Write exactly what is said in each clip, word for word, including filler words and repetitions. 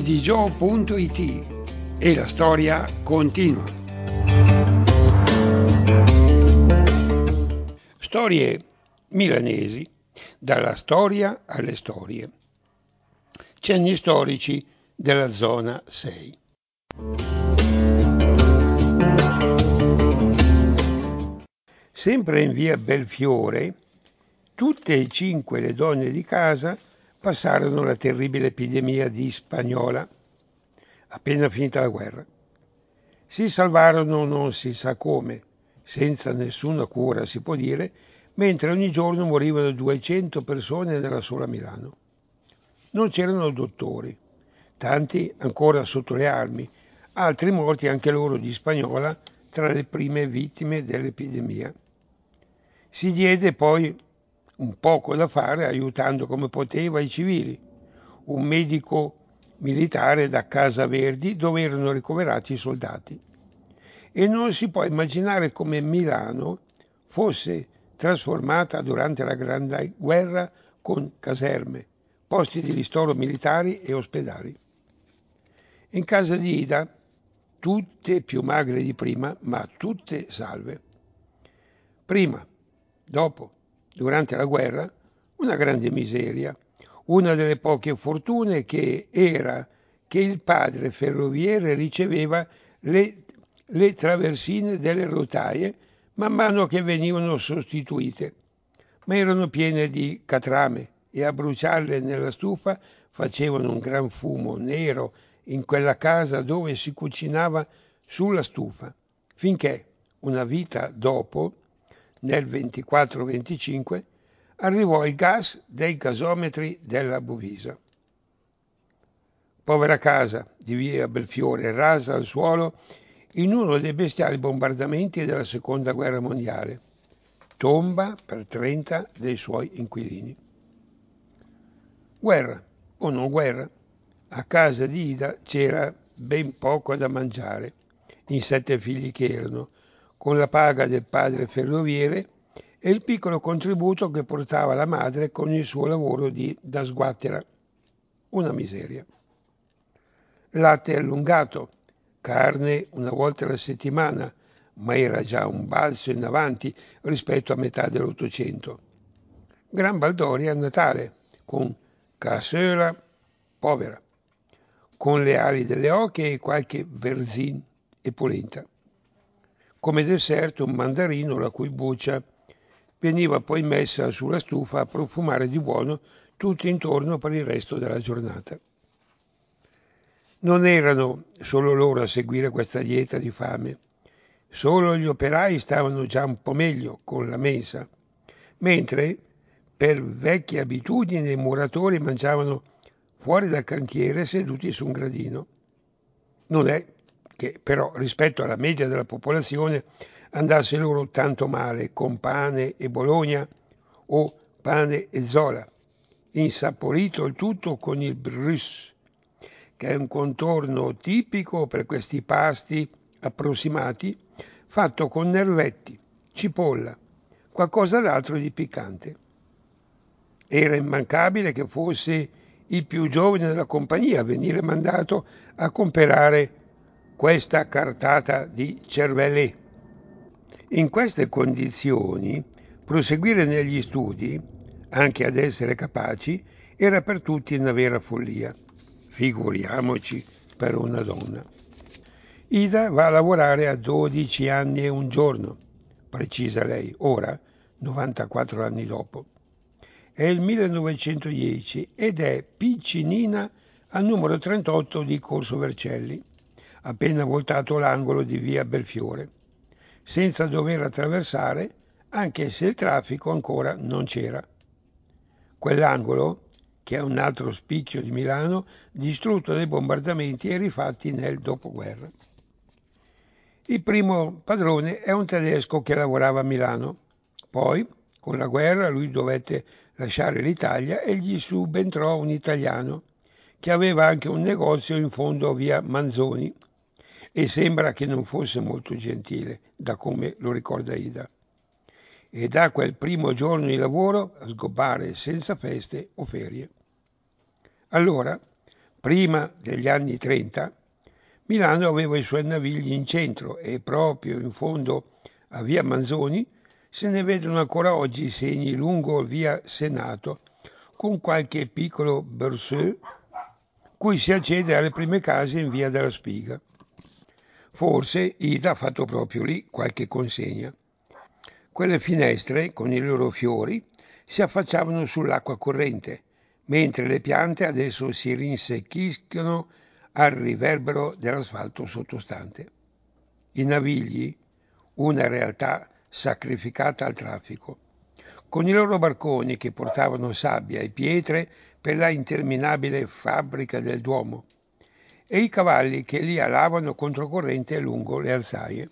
di gio punto it e la storia continua. Storie milanesi, dalla storia alle storie. Cenni storici della zona sei. Sempre in via Belfiore, tutte e cinque le donne di casa passarono la terribile epidemia di spagnola, appena finita la guerra. Si salvarono non si sa come, senza nessuna cura si può dire, mentre ogni giorno morivano duecento persone nella sola Milano. Non c'erano dottori, tanti ancora sotto le armi, altri morti anche loro di spagnola tra le prime vittime dell'epidemia. Si diede poi un poco da fare aiutando come poteva i civili. Un medico militare da Casa Verdi dove erano ricoverati i soldati. E non si può immaginare come Milano fosse trasformata durante la Grande Guerra con caserme, posti di ristoro militari e ospedali. In casa di Ida, tutte più magre di prima, ma tutte salve. Prima, dopo, durante la guerra, una grande miseria, una delle poche fortune che era che il padre ferroviere riceveva le, le traversine delle rotaie man mano che venivano sostituite, ma erano piene di catrame e a bruciarle nella stufa facevano un gran fumo nero in quella casa dove si cucinava sulla stufa, finché una vita dopo, nel ventiquattro venticinque, arrivò il gas dei gasometri della Bovisa. Povera casa di via Belfiore, rasa al suolo in uno dei bestiali bombardamenti della seconda guerra mondiale, tomba per trenta dei suoi inquilini. Guerra o non guerra, a casa di Ida c'era ben poco da mangiare, in sette figli che erano, con la paga del padre ferroviere e il piccolo contributo che portava la madre con il suo lavoro di, da sguattera. Una miseria. Latte allungato, carne una volta alla settimana, ma era già un balzo in avanti rispetto a metà dell'Ottocento. Gran baldoria a Natale, con cassola povera, con le ali delle oche e qualche verzin e polenta. Come dessert un mandarino la cui buccia veniva poi messa sulla stufa a profumare di buono tutto intorno per il resto della giornata. Non erano solo loro a seguire questa dieta di fame, solo gli operai stavano già un po' meglio con la mensa, mentre per vecchie abitudini i muratori mangiavano fuori dal cantiere seduti su un gradino. Non è che però rispetto alla media della popolazione andasse loro tanto male con pane e Bologna o pane e Zola, insaporito il tutto con il brus, che è un contorno tipico per questi pasti approssimati, fatto con nervetti, cipolla, qualcosa d'altro di piccante. Era immancabile che fosse il più giovane della compagnia a venire mandato a comprare questa cartata di cervelli. In queste condizioni, proseguire negli studi, anche ad essere capaci, era per tutti una vera follia. Figuriamoci per una donna. Ida va a lavorare a dodici anni e un giorno, precisa lei, ora, novantaquattro anni dopo. È il millenovecentodieci ed è piccinina al numero trentotto di Corso Vercelli, appena voltato l'angolo di via Belfiore, senza dover attraversare, anche se il traffico ancora non c'era. Quell'angolo, che è un altro spicchio di Milano, distrutto dai bombardamenti e rifatti nel dopoguerra. Il primo padrone è un tedesco che lavorava a Milano. Poi, con la guerra, lui dovette lasciare l'Italia e gli subentrò un italiano, che aveva anche un negozio in fondo a via Manzoni, e sembra che non fosse molto gentile, da come lo ricorda Ida. E da quel primo giorno di lavoro a sgobbare senza feste o ferie. Allora, Prima degli anni trenta, Milano aveva i suoi navigli in centro e proprio in fondo a via Manzoni se ne vedono ancora oggi i segni lungo via Senato, con qualche piccolo berceau cui si accede alle prime case in via della Spiga. Forse Ida ha fatto proprio lì qualche consegna. Quelle finestre, con i loro fiori, si affacciavano sull'acqua corrente, mentre le piante adesso si rinsecchiscono al riverbero dell'asfalto sottostante. I Navigli, una realtà sacrificata al traffico, con i loro barconi che portavano sabbia e pietre per la interminabile fabbrica del Duomo, e i cavalli che li alavano controcorrente lungo le alzaie.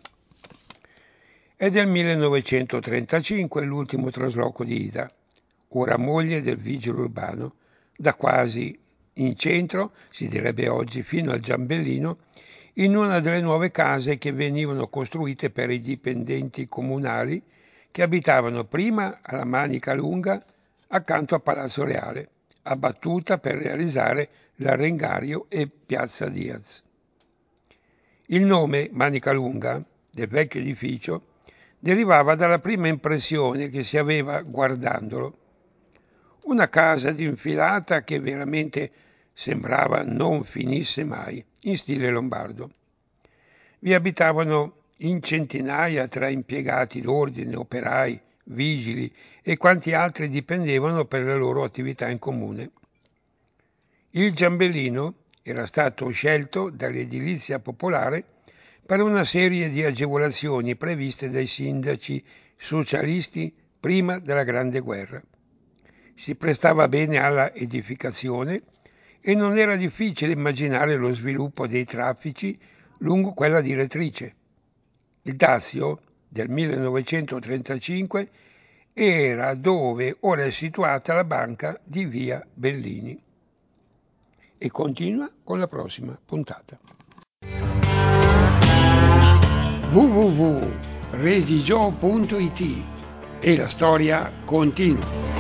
È del millenovecentotrentacinque l'ultimo trasloco di Ida, ora moglie del vigile urbano, da quasi in centro, si direbbe oggi, fino al Giambellino, in una delle nuove case che venivano costruite per i dipendenti comunali che abitavano prima alla Manica Lunga accanto a Palazzo Reale, abbattuta per realizzare l'Arengario e Piazza Diaz. Il nome Manica Lunga del vecchio edificio derivava dalla prima impressione che si aveva guardandolo. Una casa d'infilata che veramente sembrava non finisse mai, in stile lombardo. Vi abitavano in centinaia tra impiegati d'ordine, operai, vigili e quanti altri dipendevano per le loro attività in comune. Il Giambellino era stato scelto dall'edilizia popolare per una serie di agevolazioni previste dai sindaci socialisti prima della Grande Guerra. Si prestava bene alla edificazione e non era difficile immaginare lo sviluppo dei traffici lungo quella direttrice. Il Dazio del millenovecentotrentacinque era dove ora è situata la banca di via Bellini. E continua con la prossima puntata. w w w punto redigio punto it e la storia continua.